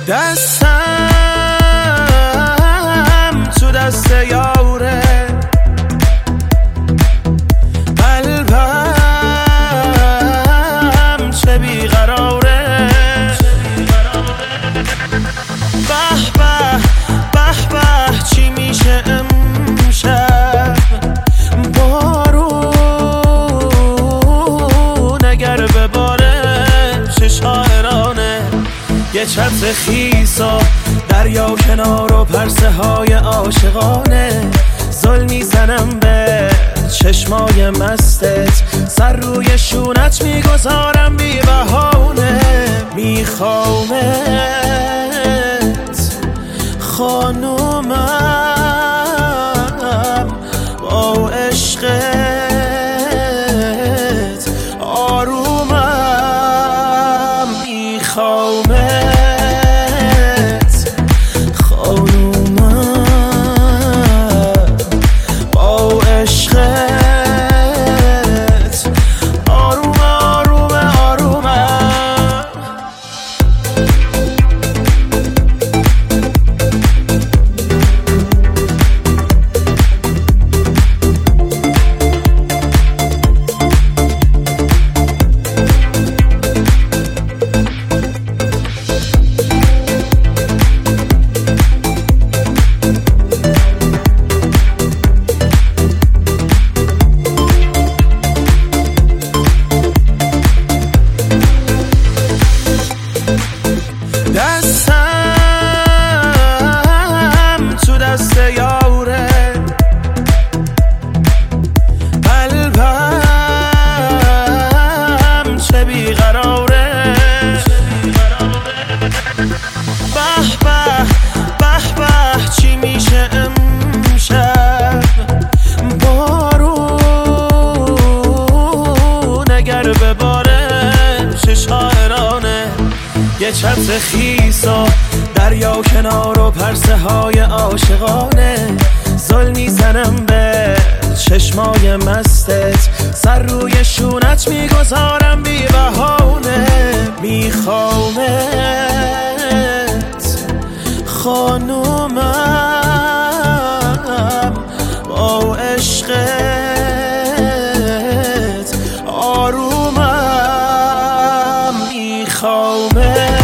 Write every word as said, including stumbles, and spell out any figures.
دستم تو دست یاره، قلبم چه بیقراره. به به به به چی میشه امشب، بارون اگر بباره چه شاعرانه. یه چتر خیس و دریا کنار و پرسه های عاشقانه. زل میزنم به چشمای مستت، سر روی شونت میگذارم بی بهانه. میخوامت خانومم، با عشقت آرومم. میخوامت خانومم، با عشقت آروم آروم آرومم. دستم تو دست یاره، قلبم چه بیقراره. به به به به چی میشه امشب، بارون اگر بباره چه شاعرانه. یه چتر خیس و دریا کنار و پرسه های عاشقانه. زل میزنم به چشمای مستت، سر روی شونت میگذارم بی بهانه. میخوامت خانومم، با عشقت آرومم. میخوامت